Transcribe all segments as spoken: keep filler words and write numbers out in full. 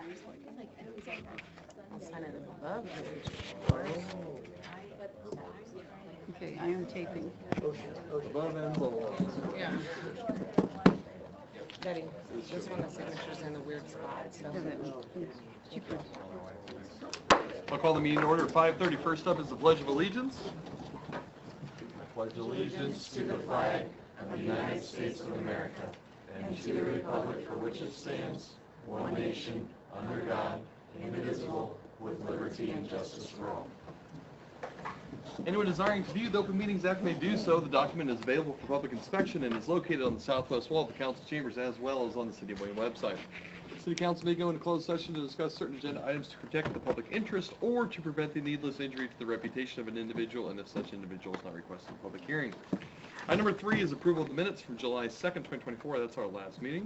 I'll sign it above page. Okay, I am taping. Above and below. Yeah. Betty, this one, the signature's in a weird spot, so. Is it? Yes. Cheaper. I'll call the meeting to order at five thirty. First up is the Pledge of Allegiance. I pledge allegiance to the flag of the United States of America and to the republic for which it stands, one nation, under God, indivisible, with liberty and justice for all. Anyone desiring to view the Open Meetings Act may do so. The document is available for public inspection and is located on the southwest wall of the council chambers as well as on the City of Wayne website. The City Council may go into closed session to discuss certain agenda items to protect the public interest or to prevent the needless injury to the reputation of an individual, and if such individual is not requested in public hearing. Item number three is approval of the minutes from July second, twenty twenty-four. That's our last meeting.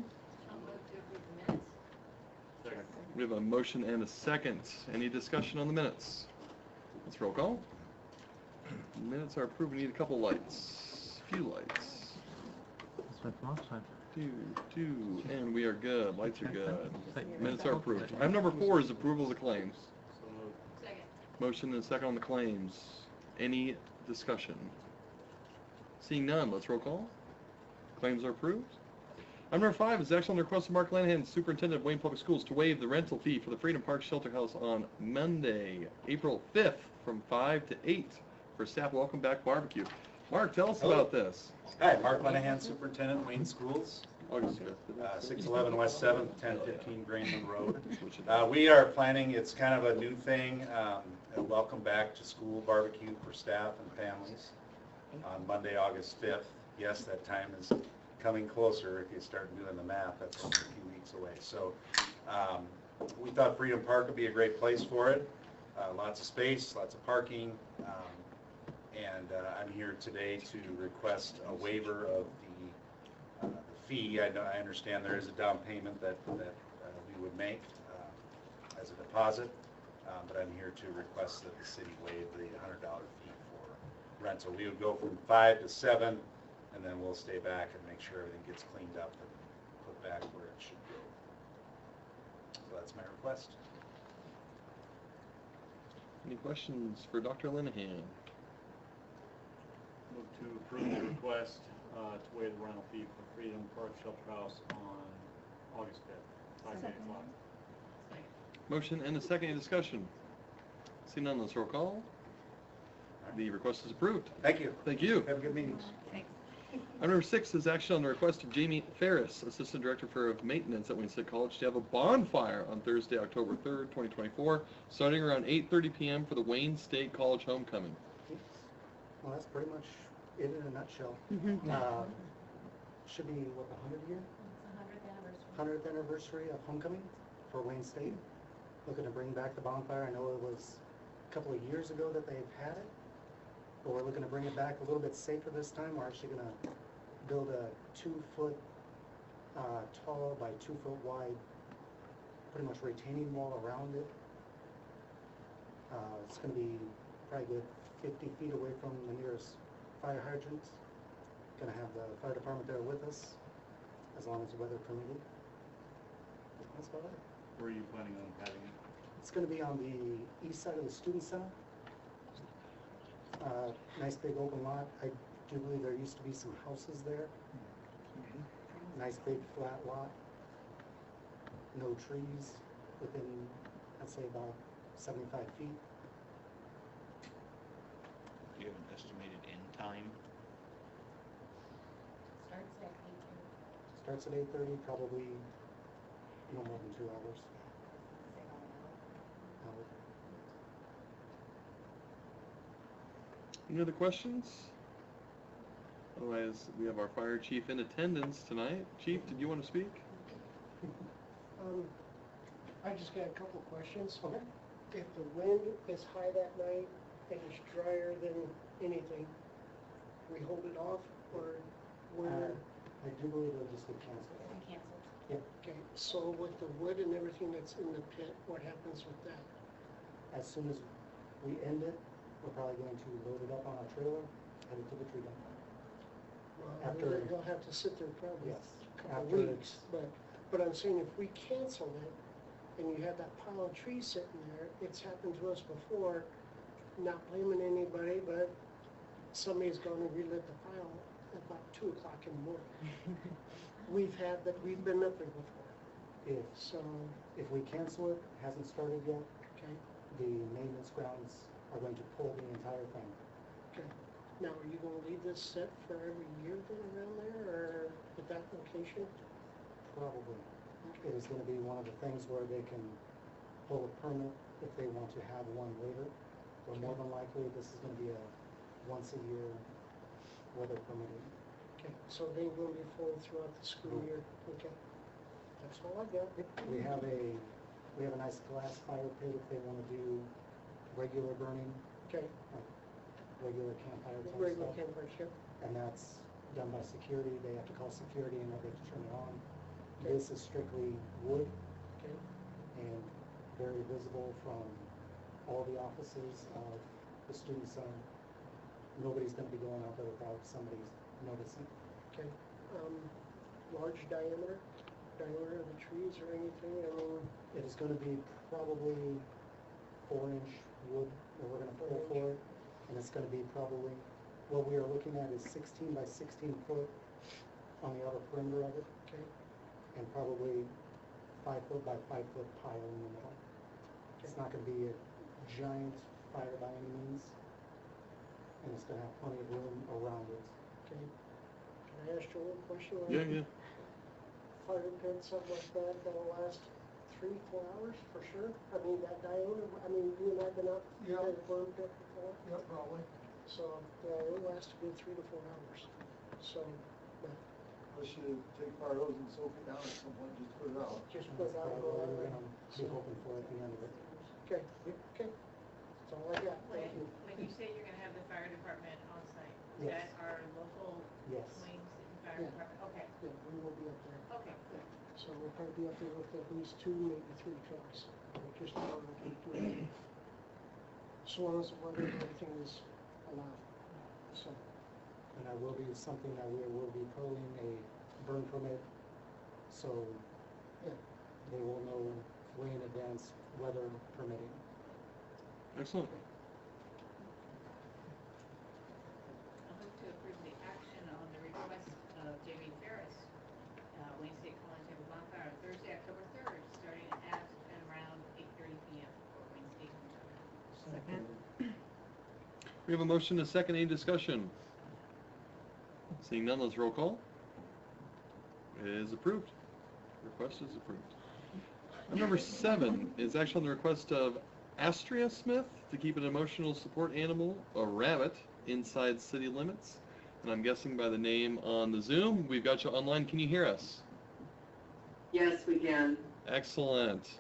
We have a motion and a second. Any discussion on the minutes? Let's roll call. Minutes are approved. We need a couple lights. A few lights. That's what last time. Two, two, and we are good. Lights are good. Minutes are approved. Item number four is approval of the claims. Second. Motion and a second on the claims. Any discussion? Seeing none, let's roll call. Claims are approved. Item number five is action on the request of Mark Lanahan, Superintendent of Wayne Public Schools, to waive the rental fee for the Freedom Park Shelter House on Monday, April fifth, from five to eight for staff welcome back barbecue. Mark, tell us Hello. about this. Hi, Mark Lenahan, Superintendent, Wayne Schools, August fifth. uh, six eleven West seventh, ten fifteen Greenland Road. Uh, we are planning, it's kind of a new thing, um, a welcome back to school barbecue for staff and families on Monday, August fifth. Yes, that time is coming closer. If you start doing the math, that's only a few weeks away. So um, we thought Freedom Park would be a great place for it. Uh, lots of space, lots of parking. Um, And uh, I'm here today to request a waiver of the, uh, the fee. I, know, I understand there is a down payment that, that uh, we would make uh, as a deposit, uh, but I'm here to request that the city waive the one hundred dollar fee for rental. We would go from five to seven, and then we'll stay back and make sure everything gets cleaned up and put back where it should go. So that's my request. Any questions for Doctor Linehan? Move to approve the request uh, to waive the rental fee for Freedom Park Shelter House on August fifth, five to eight o'clock. Motion and a second. Any discussion? See none, let's roll call. The request is approved. Thank you. Thank you. Have a good meeting. Thanks. Item number six is action on the request of Jamie Ferris, Assistant Director for Maintenance at Wayne State College, to have a bonfire on Thursday, October third, twenty twenty-four, starting around eight thirty p m for the Wayne State College homecoming. Well, that's pretty much it in a nutshell. Mhm. Uh, Should be, what, the hundred year? hundredth anniversary of homecoming for Wayne State. Looking to bring back the bonfire. I know it was a couple of years ago that they've had it, but we're looking to bring it back a little bit safer this time. We're actually gonna build a two foot uh, tall by two foot wide, pretty much retaining wall around it. Uh, It's gonna be probably good fifty feet away from the nearest fire hydrants. Gonna have the fire department there with us, as long as the weather permitted. That's about it. Where are you planning on having it? It's gonna be on the east side of the student center. Uh, nice big open lot. I do believe there used to be some houses there. Nice big flat lot. No trees within, I'd say about seventy-five feet. Do you have an estimated end time? Starts at eight thirty, probably no more than two hours. Hour. Any other questions? Otherwise, we have our fire chief in attendance tonight. Chief, did you want to speak? Um, I just got a couple questions. Okay. If the wind is high that night and it's drier than anything, we hold it off or where? Uh, I do believe it'll just get canceled. Yep. Okay, so with the wood and everything that's in the pit, what happens with that? As soon as we end it, we're probably going to load it up on a trailer, head it to the tree dump. Well, After- You'll have to sit there probably Yes, a couple after weeks, but, but I'm saying if we cancel it, and you have that pile of trees sitting there, it's happened to us before, not blaming anybody, but somebody's gone and relit the pile at about two o'clock in the morning. We've had that, we've been up there before, If, so, if we cancel it, hasn't started yet, okay, the maintenance grounds are going to pull the entire thing. okay. Now, are you gonna leave this set for every year then around there, or at that location? Probably. It is gonna be one of the things where they can pull a permit if they want to have one later. Or more than likely, this is gonna be a once a year weather permitting. Okay, so they will be full throughout the school year, okay. That's all I got. We have a, we have a nice glass fire pit if they wanna do regular burning, Okay, like regular campfire type regular stuff. campfire ship, And that's done by security. They have to call security in order to turn it on. Okay. This is strictly wood okay, and very visible from all the offices of the student center. Nobody's gonna be going out there without somebody noticing. okay. Um, large diameter, diameter of the trees or anything, I mean, It is gonna be probably four inch wood that we're gonna pull Four for it. And it's gonna be probably, what we are looking at is sixteen by sixteen foot on the outer perimeter of it, okay, and probably five foot by five foot pile in the middle. It's not gonna be a giant fire by any means, and it's gonna have plenty of room around it. okay. Can I ask you a little question? Yeah, yeah. Fire pit, something like that, that'll last three, four hours for sure? I mean, that diameter, I mean, you and I have been up Yeah. at a burn pit before, Yep, probably. so, yeah, it'll last a good three to four hours. So, but Unless you take fire hose and soak it down at some point, just put it out. just And put that's it out. probably go what out we're there. gonna be So- hoping for at the end of it. Okay, okay. That's all I got, When, thank you. when you say you're gonna have the fire department on site, is Yes. that our local Yes. Wayne City Fire Yeah. Department? Okay, Yeah, we will be up there. okay. Yeah, so we'll probably be up there with at least two, maybe three trucks, just in order to keep doing it. As long as the weather and everything is allowed, so, And I will be, something that we will be pulling a burn permit, so yeah. they will know way in advance, weather permitting. Excellent. I'll move to approve the action on the request of Jamie Ferris, uh, Wayne State College to have a bonfire on Thursday, October third, starting at and around eight thirty P M for Wayne State College. Second. We have a motion, a second, any discussion? Seeing none, let's roll call. It is approved. Request is approved. Item number seven is actually on the request of Astria Smith to keep an emotional support animal, a rabbit, inside city limits. And I'm guessing by the name on the Zoom, we've got you online. Can you hear us? Yes, we can. Excellent.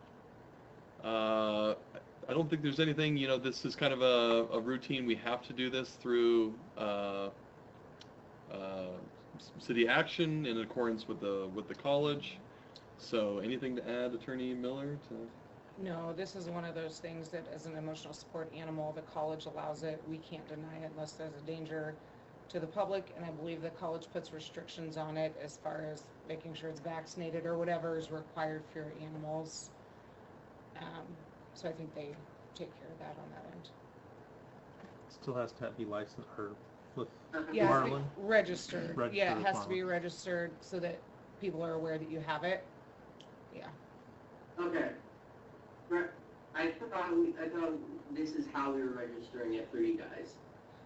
Uh, I don't think there's anything, you know, this is kind of a, a routine. We have to do this through uh, uh, s- city action in accordance with the with the college. So anything to add, Attorney Miller? To... No, this is one of those things that as an emotional support animal, the college allows it. We can't deny it unless there's a danger to the public, and I believe the college puts restrictions on it as far as making sure it's vaccinated or whatever is required for your animals. Um, so I think they take care of that on that end. Still has to be licensed or with Yeah, it has to Marlin? be registered. Registered Yeah, it with has to be Marlin. registered so that people are aware that you have it. Yeah. Okay. Right. I thought, we- I thought this is how we were registering it for you guys.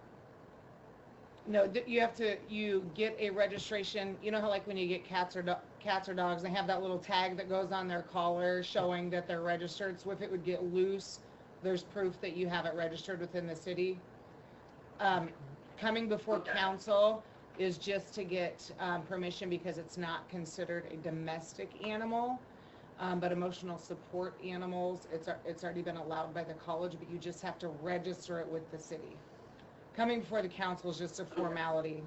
No, th- you have to, you get a registration, you know how like when you get cats or do- cats or dogs, they have that little tag that goes on their collar showing that they're registered, so if it would get loose, there's proof that you have it registered within the city. Um, coming before Okay. council is just to get, um, permission because it's not considered a domestic animal. Um, but emotional support animals, it's, al- it's already been allowed by the college, but you just have to register it with the city. Coming before the council is just a formality,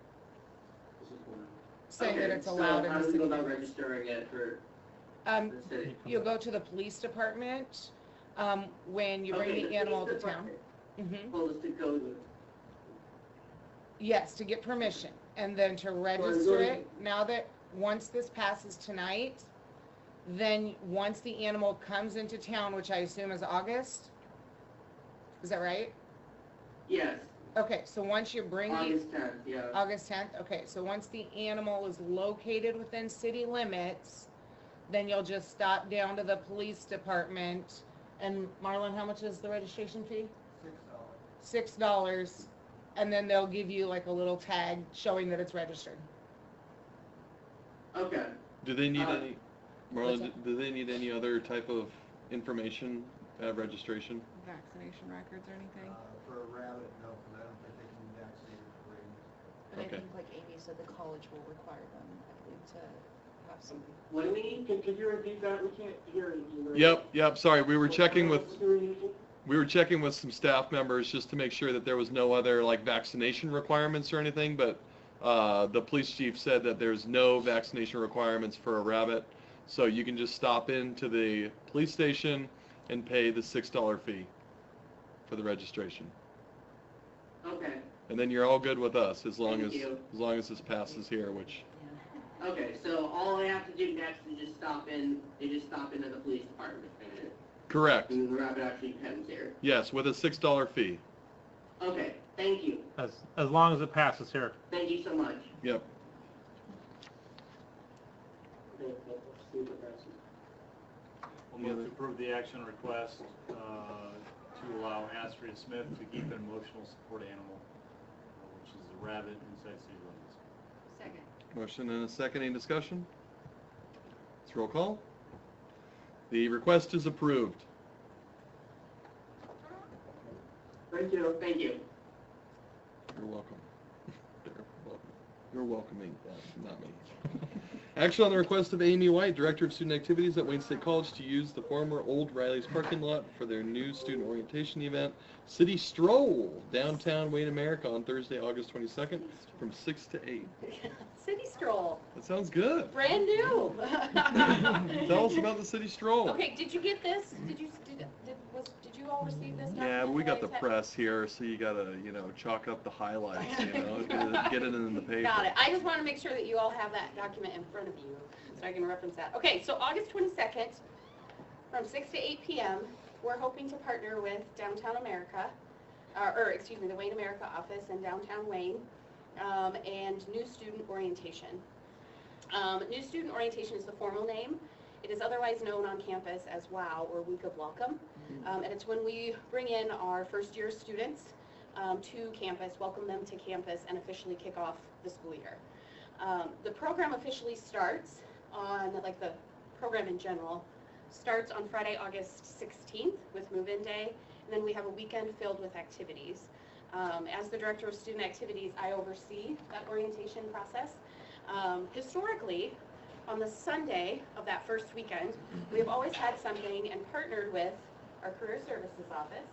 saying that Okay, it's allowed so in how the do we go city. about registering it for Um, the city? you'll go to the police department, um, when you bring Okay, the animal to police town. department hmm Told us to go to. Yes, to get permission, and then to register it, now that, once this passes tonight, then once the animal comes into town, which I assume is August, is that right? Yes, Okay, so once you bring the, August tenth, yeah. August tenth, okay, so once the animal is located within city limits, then you'll just stop down to the police department. And Marlon, how much is the registration fee? Six dollars. Six dollars, and then they'll give you like a little tag showing that it's registered. Okay. Do they need Uh, any, Marlon, do do they need any other type of information at registration? Vaccination records or anything? Uh, for a rabbit, no, because I don't think they can be vaccinated for rabies. But I Okay. think, like Amy said, the college will require them, I believe, to have some. What do we need? Could, could you repeat that? We can't hear you. Yep, yep, sorry, we were checking with, What do we need? we were checking with some staff members just to make sure that there was no other like vaccination requirements or anything, but uh, the police chief said that there's no vaccination requirements for a rabbit, so you can just stop into the police station and pay the six dollar fee for the registration. Okay, And then you're all good with us as long Thank as, you. as long as this passes here, which, okay, so all I have to do next is just stop in, is just stop into the police department, and correct, and the rabbit actually comes here. yes, with a six dollar fee, Okay, thank you, As, as long as it passes here. thank you so much. yep. Okay, let's see if it passes. We'll move to approve the action request uh, to allow Astrid Smith to keep an emotional support animal, uh, which is a rabbit inside city limits. Second. Motion and a second, any discussion? Let's roll call. The request is approved. Thank you. Thank you. You're welcome. You're welcome. You're welcoming them, not me. Action on the request of Amy White, Director of Student Activities at Wayne State College, to use the former Old Riley's parking lot for their new student orientation event, City Stroll, downtown Wayne, America, on Thursday, August twenty-second, from six to eight. City stroll, That sounds good. brand new. Tell us about the City Stroll. Okay, did you get this? Did you, did, did, was, did you all receive this? Yeah, but document we that got I the sent? press here, so you gotta, you know, chalk up the highlights, you know, get it, get it in the paper. Got it. I just want to make sure that you all have that document in front of you, so I can reference that. Okay, so August twenty-second, from six to eight p m, we're hoping to partner with Downtown America, uh, or, excuse me, the Wayne America office in downtown Wayne, um, and New Student Orientation. Um, New Student Orientation is the formal name. It is otherwise known on campus as WOW, or Week of Welcome. Um, and it's when we bring in our first year students um, to campus, welcome them to campus, and officially kick off the school year. Um, the program officially starts on, like the program in general, starts on Friday, August sixteenth with move-in day, and then we have a weekend filled with activities. Um, as the Director of Student Activities, I oversee that orientation process. Um, historically, on the Sunday of that first weekend, we have always had something and partnered with our Career Services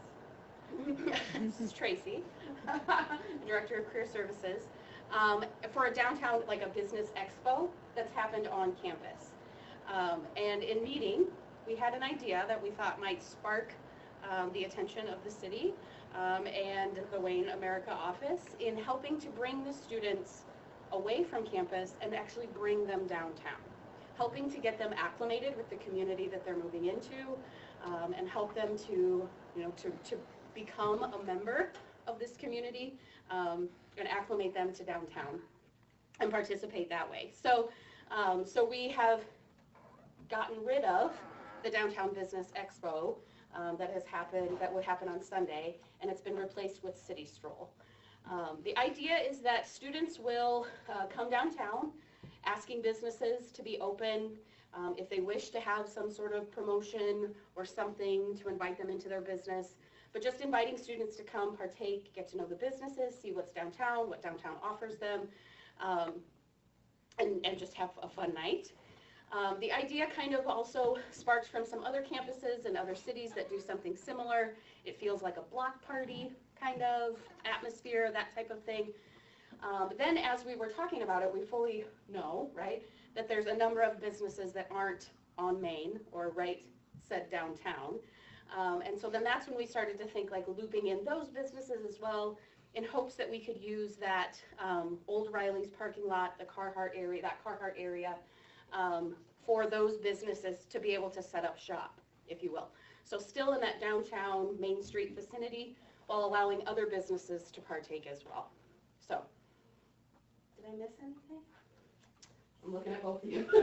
office. This is Tracy, Director of Career Services, um, for a downtown, like a business expo that's happened on campus. Um, and in meeting, we had an idea that we thought might spark um, the attention of the city um, and the Wayne America office in helping to bring the students away from campus and actually bring them downtown, helping to get them acclimated with the community that they're moving into, um, and help them to, you know, to, to become a member of this community, um, and acclimate them to downtown and participate that way. So, um, so we have gotten rid of the Downtown Business Expo um, that has happened, that would happen on Sunday, and it's been replaced with City Stroll. Um, the idea is that students will uh, come downtown asking businesses to be open, um, if they wish to have some sort of promotion or something to invite them into their business, but just inviting students to come partake, get to know the businesses, see what's downtown, what downtown offers them, um, and, and just have a fun night. Um, the idea kind of also sparks from some other campuses and other cities that do something similar. It feels like a block party kind of atmosphere, that type of thing. Um, then as we were talking about it, we fully know, right, that there's a number of businesses that aren't on Main or right said downtown. Um, and so then that's when we started to think like looping in those businesses as well, in hopes that we could use that um, Old Riley's parking lot, the Carhartt area, that Carhartt area, um, for those businesses to be able to set up shop, if you will. So still in that downtown Main Street vicinity, while allowing other businesses to partake as well. So, did I miss anything? I'm looking at both of you.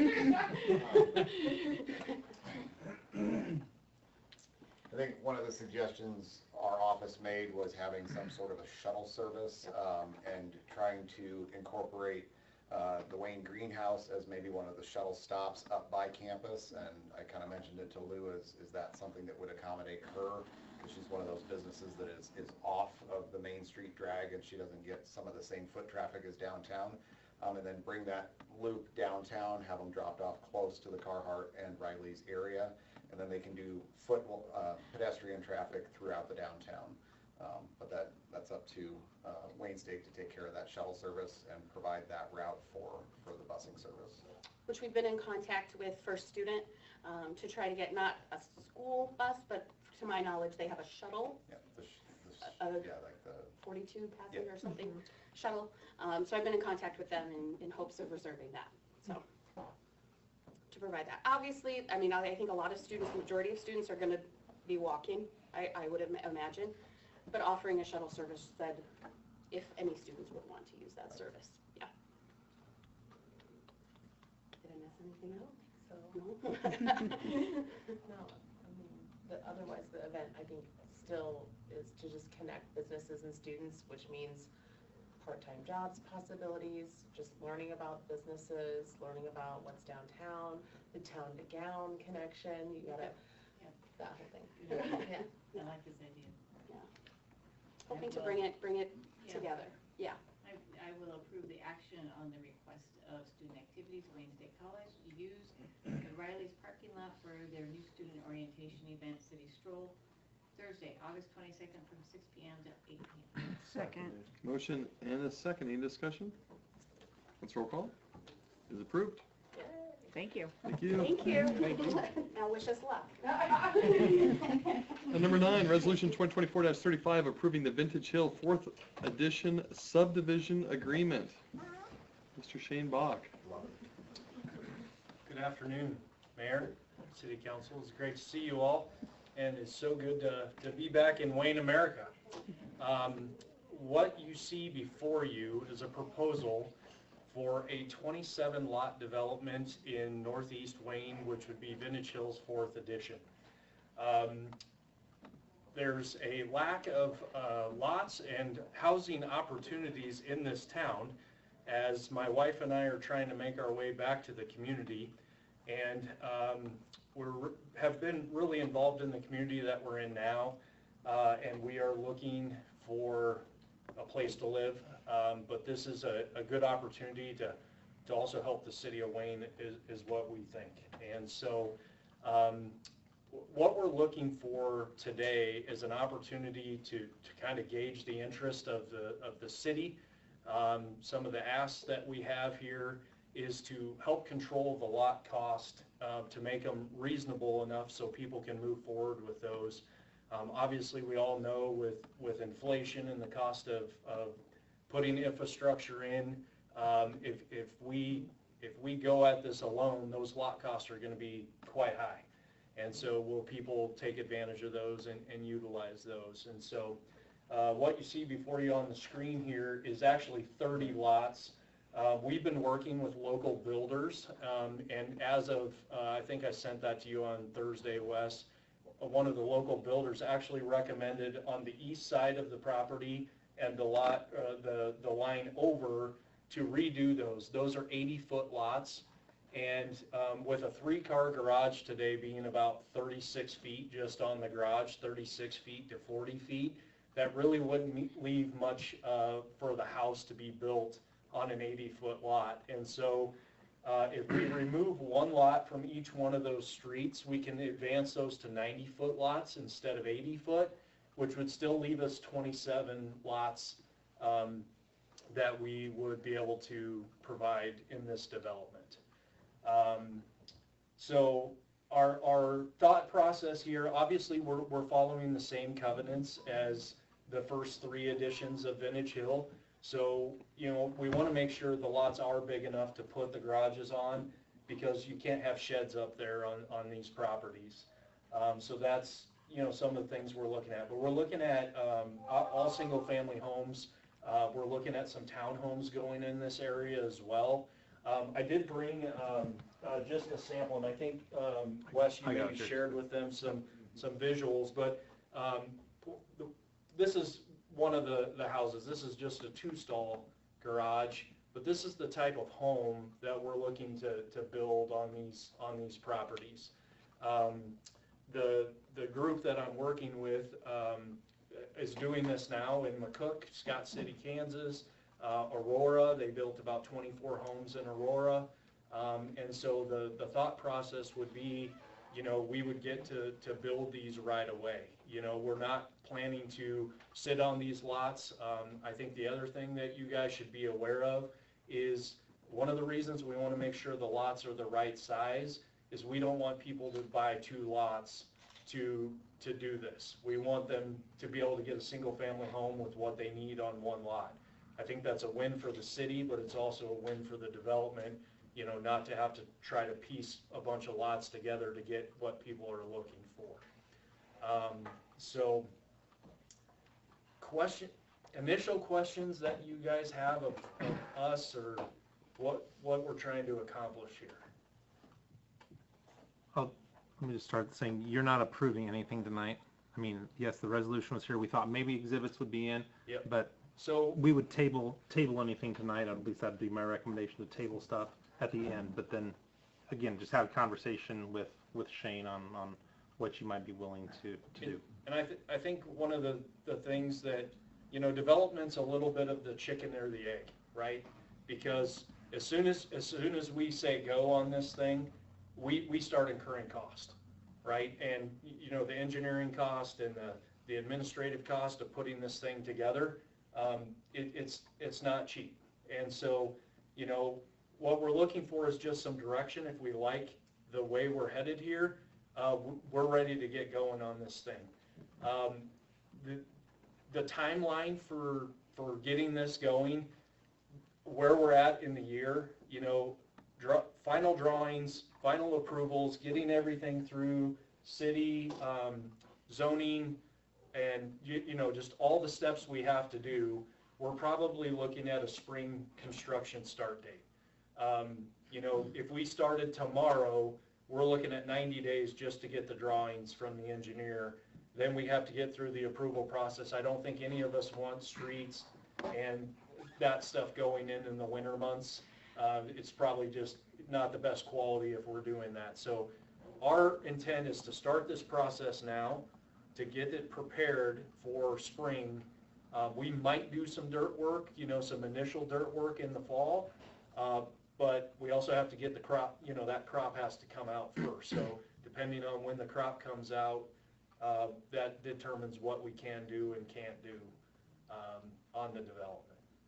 I think one of the suggestions our office made was having some sort of a shuttle service um, and trying to incorporate uh, the Wayne Greenhouse as maybe one of the shuttle stops up by campus. And I kind of mentioned it to Lou, is, is that something that would accommodate her? Because she's one of those businesses that is, is off of the Main Street drag and she doesn't get some of the same foot traffic as downtown. Um, and then bring that loop downtown, have them dropped off close to the Carhart and Riley's area. And then they can do foot, uh, pedestrian traffic throughout the downtown. Um, but that, that's up to uh, Wayne State to take care of that shuttle service and provide that route for, for the busing service. Which we've been in contact with First Student um, to try to get not a school bus, but to my knowledge, they have a shuttle. Yeah, the sh the sh a, a yeah like the forty-two passenger yeah. or something shuttle. Um, so I've been in contact with them in, in hopes of reserving that. So to provide that. Obviously, I mean, I, I think a lot of students, the majority of students are going to be walking, I, I would im imagine, but offering a shuttle service said if any students would want to use that service. Yeah. Did I miss anything else? So, No? no, I mean, the, otherwise the event, I think, still is to just connect businesses and students, which means part-time jobs possibilities, just learning about businesses, learning about what's downtown, the town to gown connection, you gotta, Yeah. that whole thing. Yeah, I like this idea. Yeah. Hoping to bring it, bring it Yeah. together. Yeah. I, I will approve the action on the request of student activities, Wayne State College to use the Riley's parking lot for their new student orientation event, City Stroll, Thursday, August twenty-second from six p m to eight p m Second. Motion and a second. Any discussion? Let's roll call. Is approved. Thank you. Thank you. Thank you. Now wish us luck. And number nine, resolution twenty twenty-four dash thirty-five, approving the Vintage Hill fourth edition subdivision agreement. Mister Shane Bach. Good afternoon, Mayor, City Council. It's great to see you all, and it's so good to, to be back in Wayne, America. Um, what you see before you is a proposal for a twenty-seven lot development in northeast Wayne, which would be Vintage Hills fourth edition. Um, there's a lack of uh, lots and housing opportunities in this town, as my wife and I are trying to make our way back to the community, and um, we're have been really involved in the community that we're in now, uh, and we are looking for a place to live. Um, but this is a, a good opportunity to to also help the city of Wayne, is, is what we think. And so um, what we're looking for today is an opportunity to, to kind of gauge the interest of the of the city. Um, some of the asks that we have here is to help control the lot cost, uh, to make them reasonable enough so people can move forward with those. Um, obviously, we all know with, with inflation and the cost of, of putting infrastructure in, um, if, if we if we go at this alone, those lot costs are going to be quite high. And so will people take advantage of those and, and utilize those? And so uh, what you see before you on the screen here is actually thirty lots. Uh, we've been working with local builders, um, and as of, uh, I think I sent that to you on Thursday, Wes, one of the local builders actually recommended on the east side of the property and the lot, uh, the, the line over, to redo those. Those are eighty foot lots, and um, with a three car garage today being about thirty-six feet just on the garage, thirty-six feet to forty feet, that really wouldn't leave much uh, for the house to be built on an eighty foot lot. And so uh, if we remove one lot from each one of those streets, we can advance those to ninety foot lots instead of eighty foot, which would still leave us twenty-seven lots um, that we would be able to provide in this development. Um, so our, our thought process here, obviously we're, we're following the same covenants as the first three editions of Vintage Hill. So, you know, we want to make sure the lots are big enough to put the garages on, because you can't have sheds up there on, on these properties. Um, so that's, you know, some of the things we're looking at. But we're looking at um, all, all single-family homes. Uh, we're looking at some townhomes going in this area as well. Um, I did bring um, uh, just a sample, and I think, um, Wes, you I got maybe it. shared with them some, some visuals, but um, this is one of the, the houses. This is just a two-stall garage, but this is the type of home that we're looking to, to build on these, on these properties. Um, the, the group that I'm working with um, is doing this now in McCook, Scott City, Kansas, uh, Aurora. They built about twenty-four homes in Aurora. Um, and so the, the thought process would be, you know, we would get to, to build these right away. You know, we're not planning to sit on these lots. Um, I think the other thing that you guys should be aware of is one of the reasons we want to make sure the lots are the right size is we don't want people to buy two lots to, to do this. We want them to be able to get a single family home with what they need on one lot. I think that's a win for the city, but it's also a win for the development, you know, not to have to try to piece a bunch of lots together to get what people are looking for. Um, so, question, initial questions that you guys have of, of us or what, what we're trying to accomplish here? Oh, let me just start saying, you're not approving anything tonight. I mean, yes, the resolution was here. We thought maybe exhibits would be in, Yep. but So we would table, table anything tonight. At least that'd be my recommendation, to table stuff at the end. But then, again, just have a conversation with, with Shane on, on what you might be willing to, to do. And I, th- I think one of the, the things that, you know, development's a little bit of the chicken or the egg, right? Because as soon as, as soon as we say go on this thing, we, we start incurring cost, right? And, you know, the engineering cost and the, the administrative cost of putting this thing together, um, it, it's, it's not cheap. And so, you know, what we're looking for is just some direction. If we like the way we're headed here, uh, we're ready to get going on this thing. Um, the, the timeline for, for getting this going, where we're at in the year, you know, draw, final drawings, final approvals, getting everything through city, um, zoning, and, you, you know, just all the steps we have to do, we're probably looking at a spring construction start date. Um, you know, if we started tomorrow, we're looking at ninety days just to get the drawings from the engineer. Then we have to get through the approval process. I don't think any of us want streets and that stuff going in in the winter months. Uh, it's probably just not the best quality if we're doing that. So our intent is to start this process now, to get it prepared for spring. Uh, we might do some dirt work, you know, some initial dirt work in the fall, uh, but we also have to get the crop, you know, that crop has to come out first. So depending on when the crop comes out, uh, that determines what we can do and can't do um, on the development.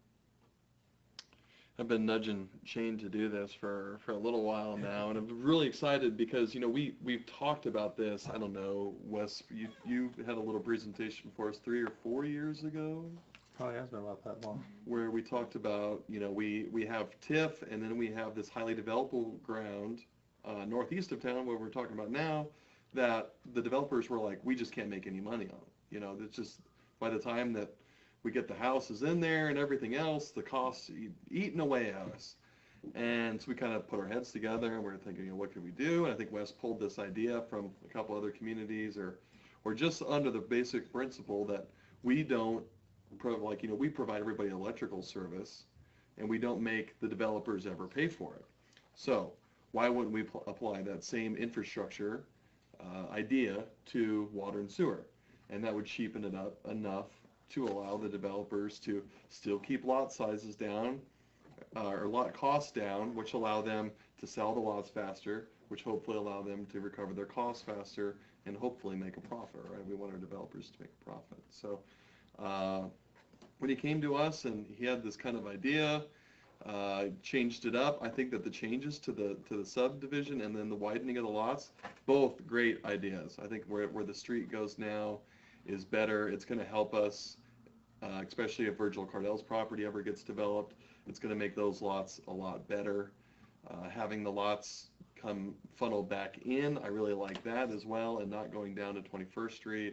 I've been nudging Shane to do this for, for a little while now, and I'm really excited because, you know, we, we've talked about this, I don't know, Wes, you, you had a little presentation for us three or four years ago? Probably has been about that long. Where we talked about, you know, we, we have TIF, and then we have this highly developable ground uh, northeast of town, where we're talking about now, that the developers were like, we just can't make any money on it. You know, it's just, by the time that we get the houses in there and everything else, the costs eat, eating away at us. And so we kind of put our heads together and we're thinking, you know, what can we do? And I think Wes pulled this idea from a couple other communities, or, or just under the basic principle that we don't, pro- like, you know, we provide everybody electrical service and we don't make the developers ever pay for it. So why wouldn't we pl- apply that same infrastructure uh, idea to water and sewer? And that would cheapen it up enough to allow the developers to still keep lot sizes down, uh, or lot costs down, which allow them to sell the lots faster, which hopefully allow them to recover their costs faster and hopefully make a profit, right? We want our developers to make a profit. So uh, when he came to us and he had this kind of idea, uh, changed it up. I think that the changes to the to the subdivision and then the widening of the lots, both great ideas. I think where where the street goes now is better. It's going to help us, uh, especially if Virgil Cardell's property ever gets developed. It's going to make those lots a lot better. uh, having the lots come funnel back in, I really like that as well, and not going down to twenty-first Street.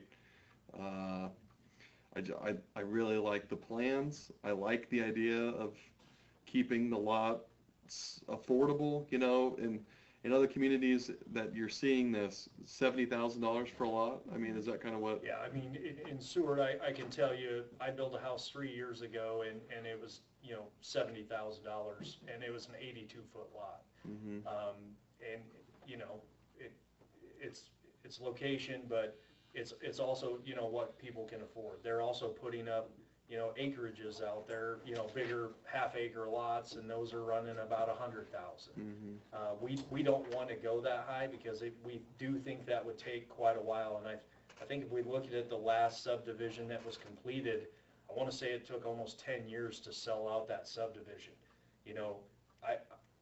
Uh, I, j- I, I really like the plans. I like the idea of keeping the lots affordable, you know, in, in other communities that you're seeing this, seventy thousand dollars for a lot. I mean, is that kind of what? Yeah, I mean, in, in Seward, I, I can tell you, I built a house three years ago and, and it was, you know, seventy thousand dollars and it was an eighty-two foot lot. Mm-hmm. Um, and, you know, it, it's, it's location, but it's, it's also, you know, what people can afford. They're also putting up, you know, acreages out there, you know, bigger half acre lots, and those are running about a hundred thousand. Mm-hmm. Uh, we, we don't want to go that high because it, we do think that would take quite a while. And I, I think if we look at the last subdivision that was completed, I want to say it took almost ten years to sell out that subdivision. You know, I,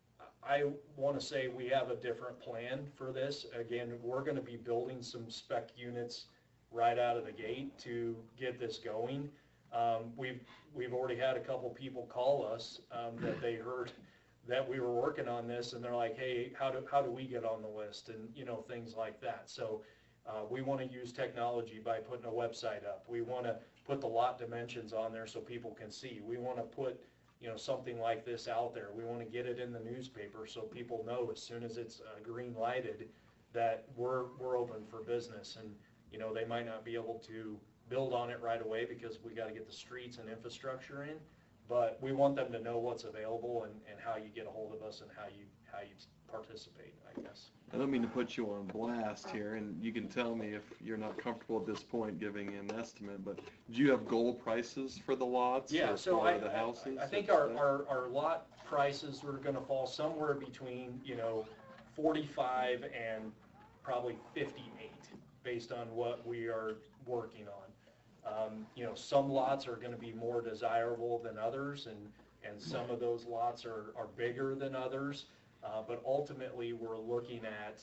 I want to say we have a different plan for this. Again, we're going to be building some spec units right out of the gate to get this going. Um, we've, we've already had a couple people call us, um, that they heard that we were working on this, and they're like, hey, how do, how do we get on the list? And, you know, things like that. So, uh, we want to use technology by putting a website up. We want to put the lot dimensions on there so people can see. We want to put, you know, something like this out there. We want to get it in the newspaper so people know as soon as it's uh, green lighted that we're, we're open for business. And, you know, they might not be able to build on it right away because we got to get the streets and infrastructure in, but we want them to know what's available and, and how you get a hold of us and how you, how you participate, I guess. I don't mean to put you on blast here, and you can tell me if you're not comfortable at this point giving an estimate, but do you have goal prices for the lots? Yeah, or so for I, the houses? I, I think our, our, our lot prices are gonna fall somewhere between, you know, forty-five and probably fifty-eight, based on what we are working on. Um, you know, some lots are gonna be more desirable than others, and, and some of those lots are, are bigger than others. Uh, but ultimately, we're looking at,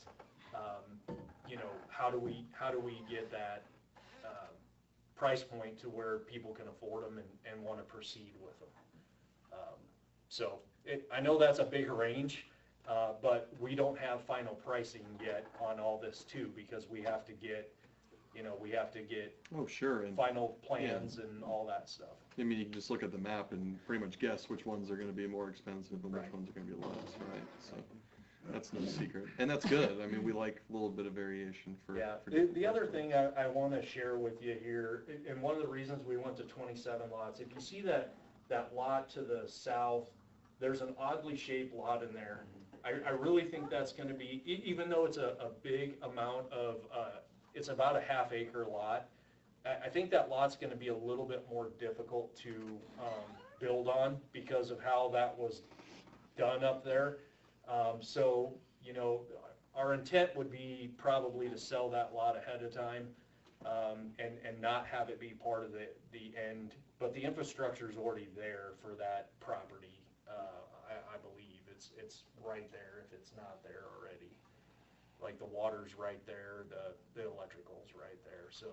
um, you know, how do we, how do we get that, uh, price point to where people can afford them and, and want to proceed with them. Um, so, it, I know that's a big range, uh, but we don't have final pricing yet on all this too, because we have to get, you know, we have to get Oh, sure, and, final plans and all that stuff. I mean, you can just look at the map and pretty much guess which ones are gonna be more expensive and which Right. ones are gonna be less, right? So, that's no secret, and that's good. I mean, we like a little bit of variation for. Yeah, for the, different the other price thing I, I want to share with you here, and- and one of the reasons we went to twenty-seven lots, if you see that, that lot to the south, there's an oddly shaped lot in there. I, I really think that's gonna be, e- even though it's a, a big amount of, uh, it's about a half acre lot, I, I think that lot's gonna be a little bit more difficult to, um, build on because of how that was done up there. Um, so, you know, our intent would be probably to sell that lot ahead of time, um, and, and not have it be part of the, the end, but the infrastructure's already there for that property, uh, I, I believe. It's, it's right there if it's not there already. Like the water's right there, the, the electrical's right there, so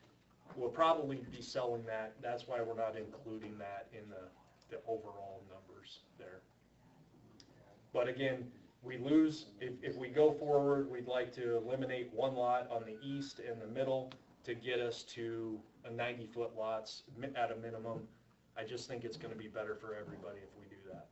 we'll probably be selling that. That's why we're not including that in the, the overall numbers there. But again, we lose, if, if we go forward, we'd like to eliminate one lot on the east and the middle to get us to a ninety foot lots mi- at a minimum. I just think it's gonna be better for everybody if we do that.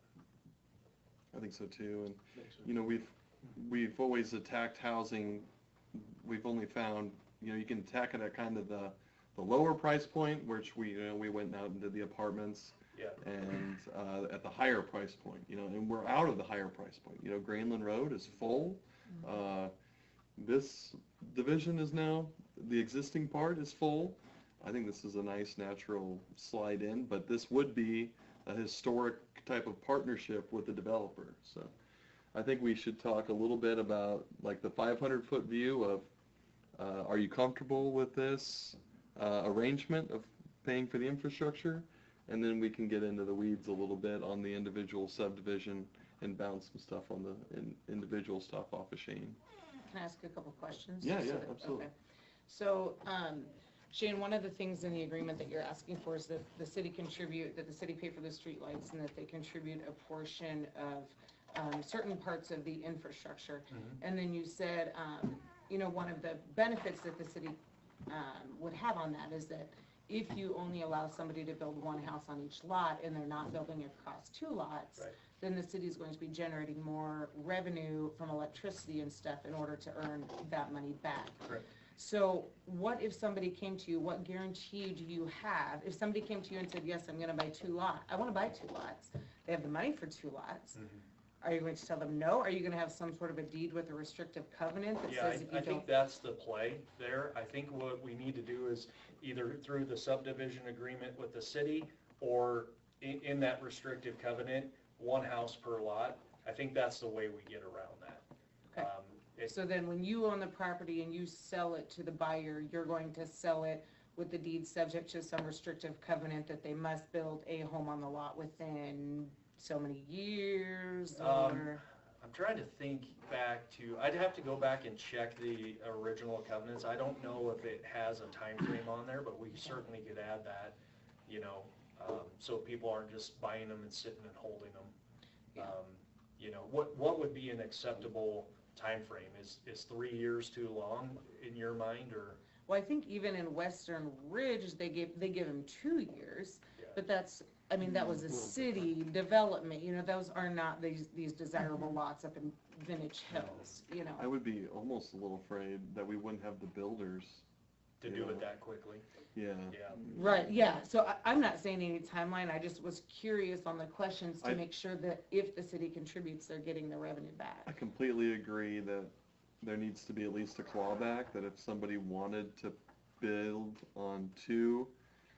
I think so too, and, you know, we've, we've always attacked housing, we've only found, you know, you can attack it at kind of the, the lower price point, which we, you know, we went out and did the apartments, Yeah. and, uh, at the higher price point, you know, and we're out of the higher price point, you know, Greenland Road is full, uh, this division is now, the existing part is full. I think this is a nice natural slide in, but this would be a historic type of partnership with the developer, so. I think we should talk a little bit about, like, the five hundred foot view of, uh, are you comfortable with this, uh, arrangement of paying for the infrastructure? And then we can get into the weeds a little bit on the individual subdivision and bounce some stuff on the in, individual stuff off of Shane. Can I ask a couple questions? Yeah, So yeah, that- absolutely. okay. So, um, Shane, one of the things in the agreement that you're asking for is that the city contribute, that the city pay for the streetlights and that they contribute a portion of, um, certain parts of the infrastructure. Mhm. And then you said, um, you know, one of the benefits that the city um, would have on that is that if you only allow somebody to build one house on each lot and they're not building across two lots, Right. then the city's going to be generating more revenue from electricity and stuff in order to earn that money back. Correct. So what if somebody came to you, what guarantee do you have? If somebody came to you and said, yes, I'm gonna buy two lots, I wanna buy two lots, they have the money for two lots, Mhm. are you going to tell them no? Are you gonna have some sort of a deed with a restrictive covenant that Yeah, says if I, you I think don't? that's the play there. I think what we need to do is either through the subdivision agreement with the city or in, in that restrictive covenant, one house per lot. I think that's the way we get around that. Okay. Um, it- So then when you own the property and you sell it to the buyer, you're going to sell it with the deed subject to some restrictive covenant that they must build a home on the lot within so many years Um, or? I'm trying to think back to, I'd have to go back and check the original covenants. I don't know if it has a time frame on there, but we certainly could add that, you know, um, so people aren't just buying them and sitting and holding them. Yeah. Um, You know, what, what would be an acceptable time frame? Is, is three years too long in your mind, or? Well, I think even in Western Ridge, they gave, they give them two years, Yeah. but that's, I mean, that was a city development, you know, those are not these, these desirable lots up in Vintage Hills, you know? I would be almost a little afraid that we wouldn't have the builders. To do it that quickly? Yeah. Yeah. Right, yeah, so I, I'm not saying any timeline, I just was curious on the questions to I- make sure that if the city contributes, they're getting the revenue back. I completely agree that there needs to be at least a clawback, that if somebody wanted to build on two,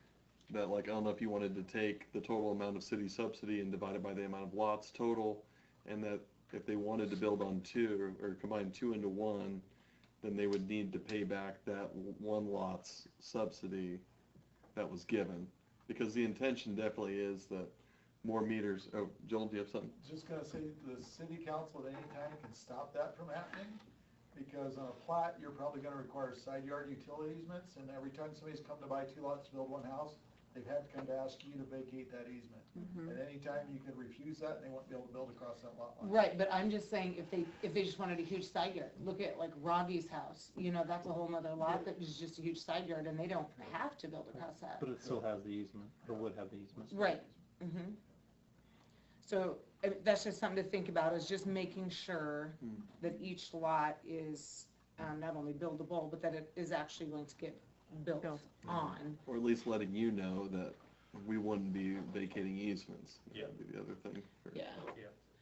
that like, I don't know if you wanted to take the total amount of city subsidy and divide it by the amount of lots total, and that if they wanted to build on two, or combine two into one, then they would need to pay back that one lot's subsidy that was given. Because the intention definitely is that more meters, oh, Joel, do you have something? Just gonna say, the city council at any time can stop that from happening, because on a plat, you're probably gonna require side yard utility easements, and every time somebody's come to buy two lots to build one house, they've had to come to ask you to vacate that easement. Mhm. At any time, you could refuse that, and they won't be able to build across that lot line. Right, but I'm just saying, if they, if they just wanted a huge side yard, look at like Rogge's house, you know, that's a whole nother lot that is just a huge side yard, and they don't have to build across that. But it still has the easement, or would have the easement. Right, mhm. So, I mean, that's just something to think about, is just making sure Hmm. that each lot is, um, not only buildable, but that it is actually going to get built on. Or at least letting you know that we wouldn't be vacating easements. Yeah. That'd be the other thing. Yeah. Yeah.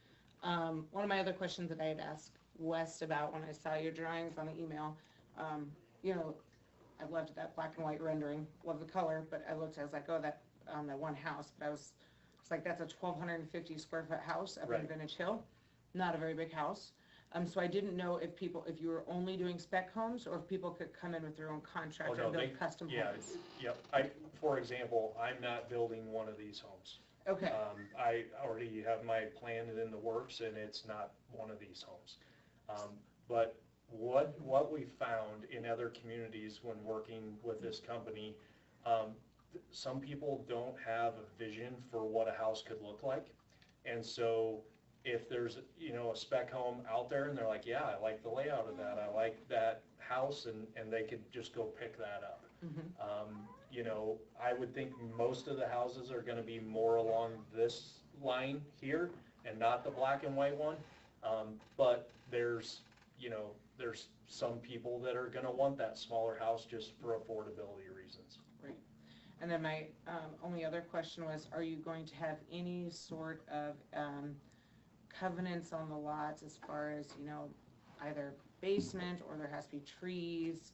Um, one of my other questions that I had asked West about when I saw your drawings on the email, um, you know, I loved that black and white rendering, love the color, but I looked, I was like, oh, that, on that one house, but I was, it's like, that's a twelve fifty square foot house up in Right. Vintage Hill, not a very big house. Um, so I didn't know if people, if you were only doing spec homes, or if people could come in with their own Oh, contractor no, and they, build custom yeah, homes. yep. I, for example, I'm not building one of these homes. Okay, Um, I already have my plan in the works, and it's not one of these homes. Um, but what, what we found in other communities when working with this company, um, th- some people don't have a vision for what a house could look like. And so if there's, you know, a spec home out there and they're like, yeah, I like the layout of that, I like that house, and, and they could just go pick that up. mhm, Um, you know, I would think most of the houses are gonna be more along this line here and not the black and white one. Um, but there's, you know, there's some people that are gonna want that smaller house just for affordability reasons. right. And then my, um, only other question was, are you going to have any sort of, um, covenants on the lots as far as, you know, either basement, or there has to be trees,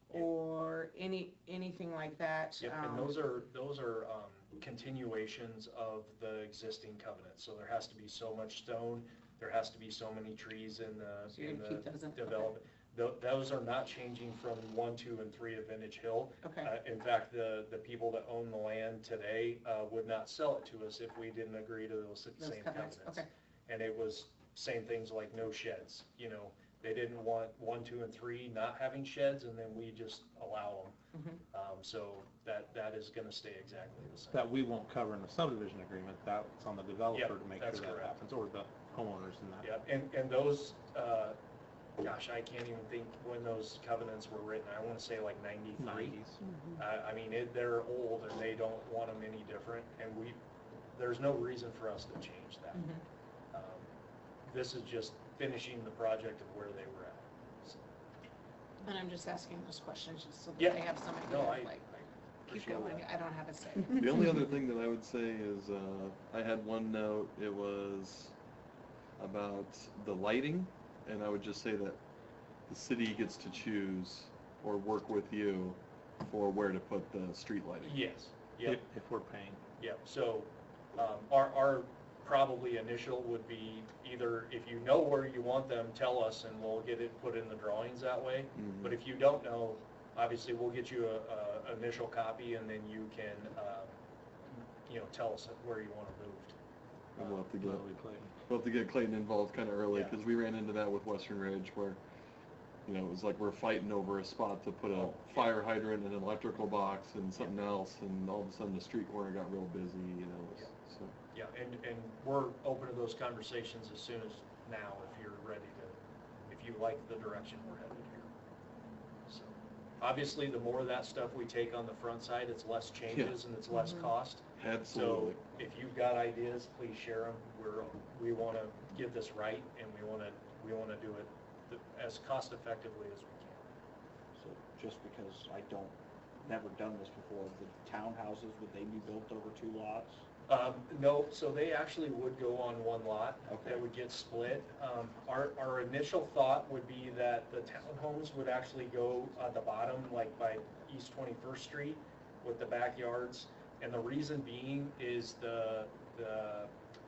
or any, anything like that? Yep, and um, those are, those are, um, continuations of the existing covenant. So there has to be so much stone, there has to be so many trees in the, So you're in gonna the keep those in- okay. development. Tho- Those are not changing from one, two, and three of Vintage Hill. Okay, Uh, in fact, the, the people that own the land today, uh, would not sell it to us if we didn't agree to those those same covenants, covenants. okay, And it was same things like no sheds, you know, they didn't want one, two, and three not having sheds, and then we just allow them. mhm, Um, so that, that is gonna stay exactly the same. That we won't cover in the subdivision agreement, that's on the developer Yep, to make that's sure that correct. happens, or the homeowners in that. Yep, and, and those, uh, gosh, I can't even think when those covenants were written. I want to say like ninety-three. nineties. Uh, I mean, it, they're old and they don't want them any different, and we, there's no reason for us to change that. Mhm. Um, This is just finishing the project of where they were at. So, And I'm just asking those questions just so Yeah. that they have some No, idea, I- of, like, keep appreciate going, that. I don't have a say. The only other thing that I would say is, uh, I had one note, it was about the lighting, and I would just say that the city gets to choose or work with you for where to put the street lighting. Yes, yep. If, if we're paying. Yeah, so, um, our, our probably initial would be either, if you know where you want them, tell us and we'll get it put in the drawings that way. Mhm. But if you don't know, obviously we'll get you a, a initial copy and then you can, um, you know, tell us where you want it moved. And we'll have to get, That'll be Clayton. we'll have to get Clayton involved kinda early, Yeah. cause we ran into that with Western Ridge where, you know, it was like we're fighting over a spot to put a Oh, yeah. fire hydrant and an electrical box and something else, and all of a sudden the street corner got real busy, you know, Yeah. so. Yeah, and, and we're open to those conversations as soon as now, if you're ready to, if you like the direction we're headed here. So, obviously, the more of that stuff we take on the front side, it's less changes and it's less Mhm. cost. Absolutely. So, if you've got ideas, please share them. We're, we wanna get this right, and we wanna, we wanna do it the- as cost effectively as we can. So just because I don't, never done this before, the townhouses, would they be built over two lots? Um, no, so they actually would go on one lot. Okay. They would get split. Um, our, our initial thought would be that the townhomes would actually go at the bottom, like by East twenty-first Street with the backyards. And the reason being is the, the,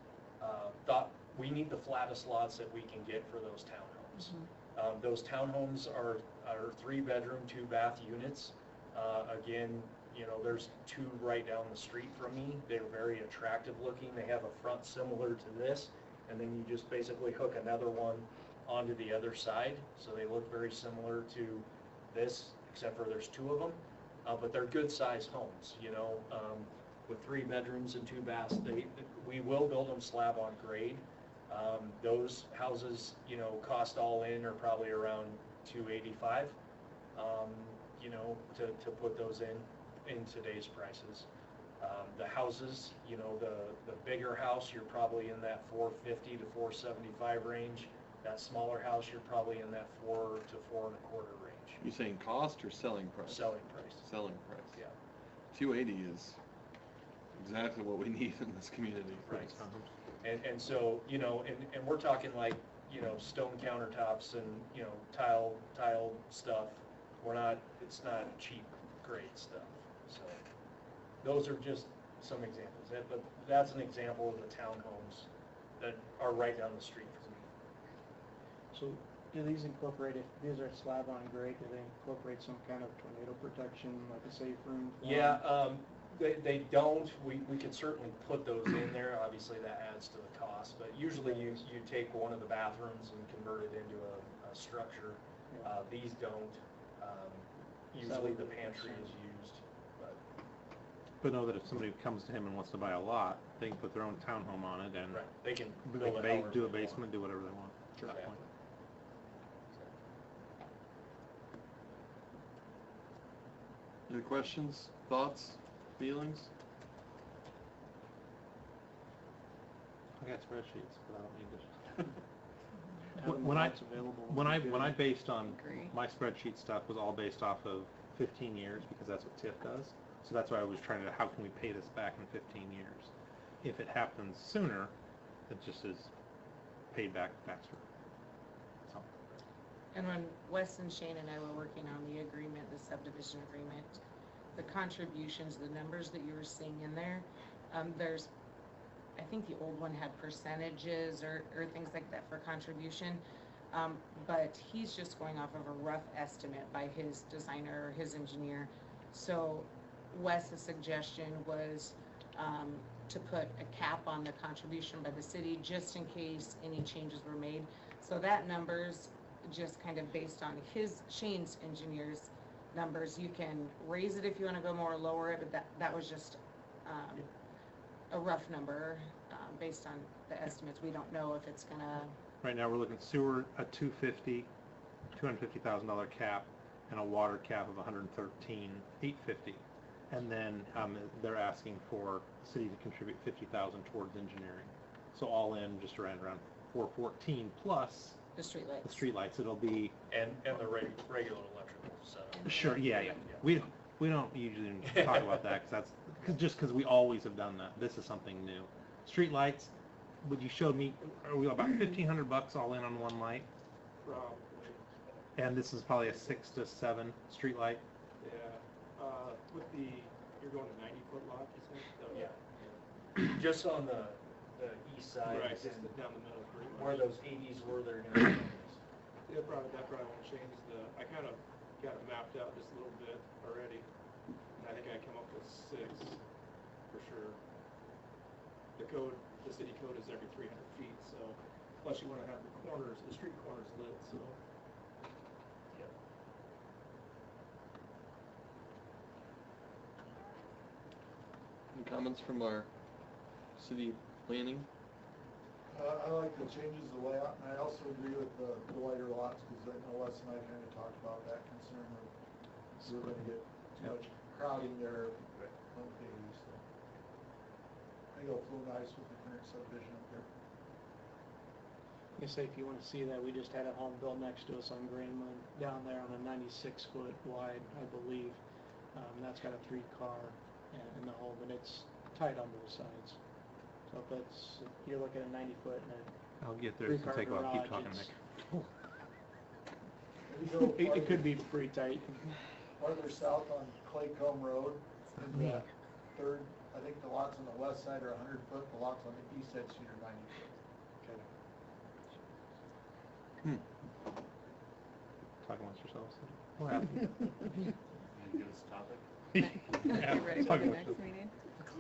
uh, thought, we need the flattest lots that we can get for those townhomes. Um, those townhomes are, are three bedroom, two bath units. Uh, again, you know, there's two right down the street from me. They're very attractive looking. They have a front similar to this, and then you just basically hook another one onto the other side. So they look very similar to this, except for there's two of them. Uh, but they're good sized homes, you know, um, with three bedrooms and two baths. They, we will build them slab on grade. Um, those houses, you know, cost all in are probably around two eighty-five, um, you know, to, to put those in, in today's prices. Um, the houses, you know, the, the bigger house, you're probably in that four fifty to four seventy-five range. That smaller house, you're probably in that four to four and a quarter range. You saying cost or selling price? Selling price. Selling price. Yeah. Two eighty is exactly what we need in this community. Right. And, and so, you know, and, and we're talking like, you know, stone countertops and, you know, tile, tile stuff. We're not, it's not cheap, great stuff. So those are just some examples. That, but that's an example of the townhomes that are right down the street from me. So do these incorporate, if these are slab on grade, do they incorporate some kind of tornado protection, like a safe room? for Yeah, them? um, they, they don't, we, we could certainly put those in there, obviously that adds to the cost, but usually you, you take one of the bathrooms and convert it into a, a structure. Uh, these don't, um, usually the pantry is used, but. But know that if somebody comes to him and wants to buy a lot, they can put their own townhome on it and. Right, they can they build can it ba- however do a they want. basement, do whatever they want. at that Yeah. point. Any questions, thoughts, feelings? I got spreadsheets, but I don't need to. Having When when I, lots available when would I, be when good. I based on, Agree. my spreadsheet stuff was all based off of fifteen years, because that's what TIF does. So that's why I was trying to, how can we pay this back in fifteen years? If it happens sooner, it just is paid back faster. So, And when Wes and Shane and I were working on the agreement, the subdivision agreement, the contributions, the numbers that you were seeing in there, um, there's, I think the old one had percentages or, or things like that for contribution. Um, but he's just going off of a rough estimate by his designer or his engineer. So Wes's suggestion was, um, to put a cap on the contribution by the city, just in case any changes were made. So that number's just kind of based on his, Shane's engineer's numbers. You can raise it if you wanna go more, lower it, but that, that was just, um, a rough number, um, based on the estimates. We don't know if it's gonna, Right now, we're looking at sewer, a two fifty, two hundred fifty thousand dollar cap, and a water cap of one hundred thirteen, eight fifty. And then, um, they're asking for the city to contribute fifty thousand towards engineering. So all in, just around, around four fourteen plus the streetlights. the streetlights, it'll be, And, and the reg, regular electrical setup. sure, yeah, yeah. We, we don't usually talk about that, cause that's, cause, just cause we always have done that. This is something new. Streetlights, would you show me, are we about fifteen hundred bucks all in on one light? Probably, And this is probably a six to seven streetlight? yeah. Uh, with the, you're going to ninety foot lot, you said? So- Yeah. Just on the, the east side. Right, just and down the middle pretty much. Where those eighties were, they're gonna. Yeah, probably, that probably won't change the, I kind of got it mapped out just a little bit already. And I think I come up with six, for sure. The code, the city code is every three hundred feet, so, plus you wanna have the corners, the street corners lit, so. Any comments from our city planning? Uh, I like the changes of layout, and I also agree with the, the wider lots, because I know Wes and I kind of talked about that concern of we're gonna get too much crowding there, okay, so. I think it'll flow nice with the current subdivision up there. You say if you wanna see that, we just had a home built next to us on Greenland, down there on a ninety-six foot wide, I believe. Um, that's got a three car in, in the home, and it's tight on both sides. So if it's, if you're looking at ninety foot and a I'll get there, it's three gonna car take a while, keep garage, talking, it's- Nick. Maybe go It, it could be pretty tight. farther south on Claycomb Road, in the third, I think the lots on the west side are hundred foot, the lots on the east side street are ninety foot. Hmm. Talk amongst yourselves. What happened? Can you give us a topic? Yeah, Get ready for talk the amongst next yourselves. meeting?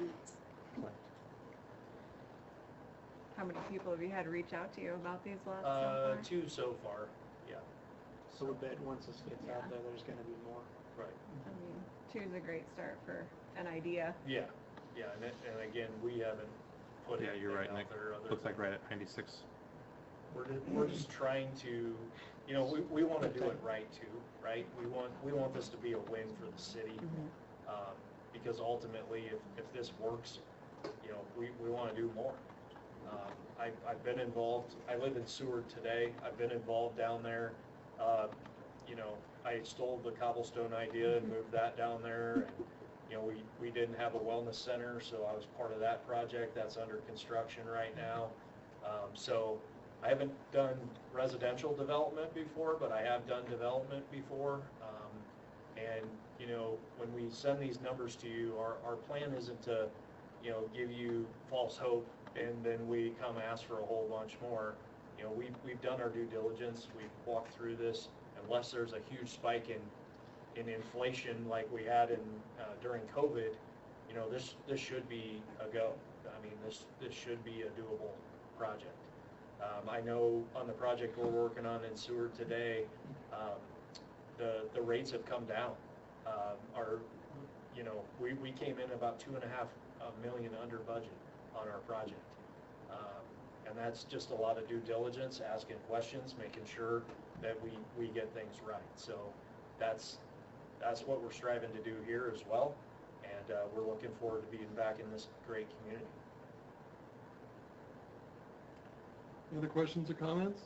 How many people have you had reach out to you about these lots so Uh, far? two so far, yeah. So I bet once this gets out Yeah. there, there's gonna be more. Right. I mean, two's a great start for an idea. Yeah, yeah, and it, and again, we haven't put Yeah, anything you're right, out Nick. there other Looks like than- right at ninety-six. We're, ju- we're just trying to, you know, we, we wanna do it right too, right? We want, we want this to be a win for the city. Um, because ultimately, if, if this works, you know, we, we wanna do more. Um, I, I've been involved, I live in Seward today, I've been involved down there. Uh, you know, I stole the cobblestone idea and moved that down there, and, you know, we, we didn't have a wellness center, so I was part of that project, that's under construction right now. Um, so, I haven't done residential development before, but I have done development before. Um, and, you know, when we send these numbers to you, our, our plan isn't to, you know, give you false hope and then we come ask for a whole bunch more. You know, we've, we've done our due diligence, we've walked through this, unless there's a huge spike in, in inflation like we had in, uh, during COVID, you know, this, this should be a go. I mean, this, this should be a doable project. Um, I know on the project we're working on in Seward today, um, the, the rates have come down. Um, our, you know, we, we came in about two and a half uh, million under budget on our project. Um, and that's just a lot of due diligence, asking questions, making sure that we, we get things right. So that's, that's what we're striving to do here as well. And uh, we're looking forward to being back in this great community. Any other questions or comments?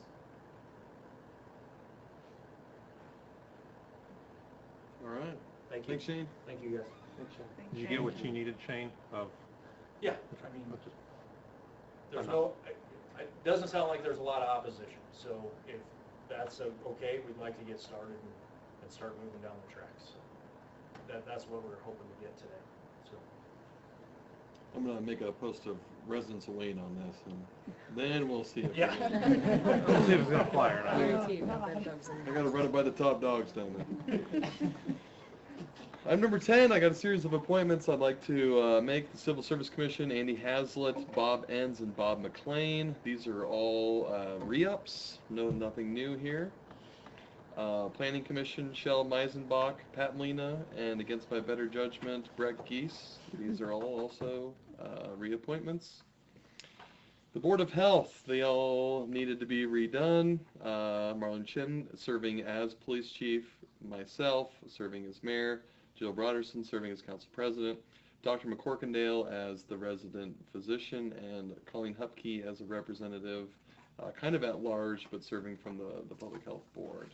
All right. Thank you. Thanks, Shane. Thank you, guys. Thanks, Did you Shane. get what you needed, Shane, of? Yeah, I mean, there's no, it doesn't sound like there's a lot of opposition, so if that's o- okay, we'd like to get started and, and start moving down the tracks. So That, that's what we're hoping to get today, so. I'm gonna make a post of residents of Wayne on this, and then we'll see if. Yeah. We'll see if it's gonna fly or not. Guarantee you got bed bugs in I there. gotta run it by the top dogs down there. Item number ten, I got a series of appointments I'd like to uh, make. The Civil Service Commission, Andy Hazlitt, Bob Enns, and Bob McLean. These are all uh, re-ups, no, nothing new here. Uh, Planning Commission, Shel Meisenbach, Pat Molina, and against my better judgment, Brett Geese. These are all also uh, reappointments. The Board of Health, they all needed to be redone. Uh, Marlon Chin serving as police chief, myself serving as mayor, Jill Broderson serving as council president, Doctor McCorkindale as the resident physician, and Colleen Hupkey as a representative, uh, kind of at large, but serving from the, the Public Health Board.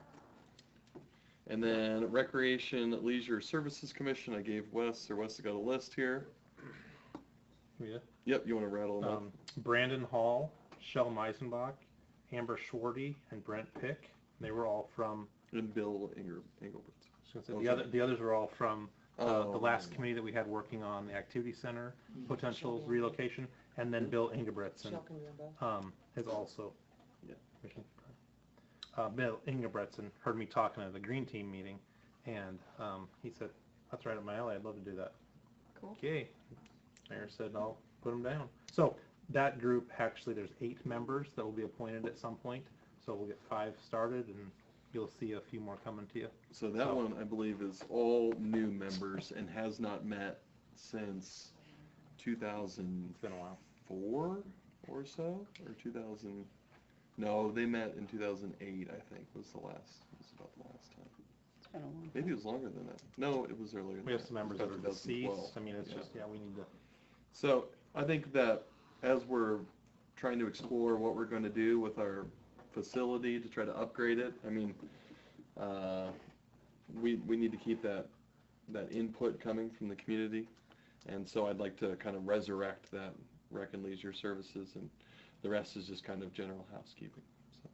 And then Recreation Leisure Services Commission, I gave Wes, or Wes got a list here. Yeah. Yep, you want to rattle them off? Um, Brandon Hall, Shel Meisenbach, Amber Schwarty, and Brent Pick. They were all from. And Bill Inger, Engelbert. I was gonna say, the other, the others were all from uh, Oh. the last committee that we had working on the activity center potential Shelby. relocation, and then Bill Ingebretson Shell can be on both. um, is also. Yeah. Uh, Bill Ingebretson heard me talking at the Green Team meeting, and um, he said, "That's right up my alley. I'd love to do that." Cool. Okay. Mayor said, "I'll put them down." So that group, actually, there's eight members that will be appointed at some point. So we'll get five started, and you'll see a few more coming to you. So that So- one, I believe, is all new members and has not met since two thousand It's been a while. four or so, or two thousand. No, they met in two thousand eight, I think, was the last, was about the last time. It's been a long Maybe it was longer than that. No, it was earlier than that. We have some members that About are deceased. two thousand twelve. I mean, it's Yeah. just, yeah, we need to. So I think that as we're trying to explore what we're going to do with our facility to try to upgrade it, I mean, uh, we we need to keep that that input coming from the community, and so I'd like to kind of resurrect that rec and leisure services, and the rest is just kind of general housekeeping. So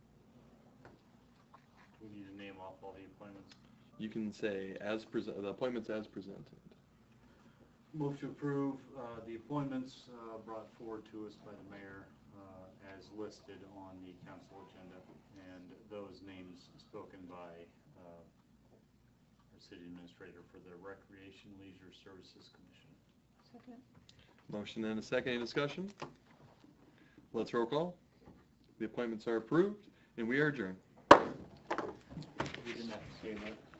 We need to name off all the appointments. you can say as present the appointments as presented. Move to approve uh, the appointments uh, brought forward to us by the mayor uh, as listed on the council agenda, and those names spoken by uh, our city administrator for the Recreation Leisure Services Commission. Second. Motion and a second. Any discussion? Let's roll call. The appointments are approved, and we are adjourned. We didn't have to say that.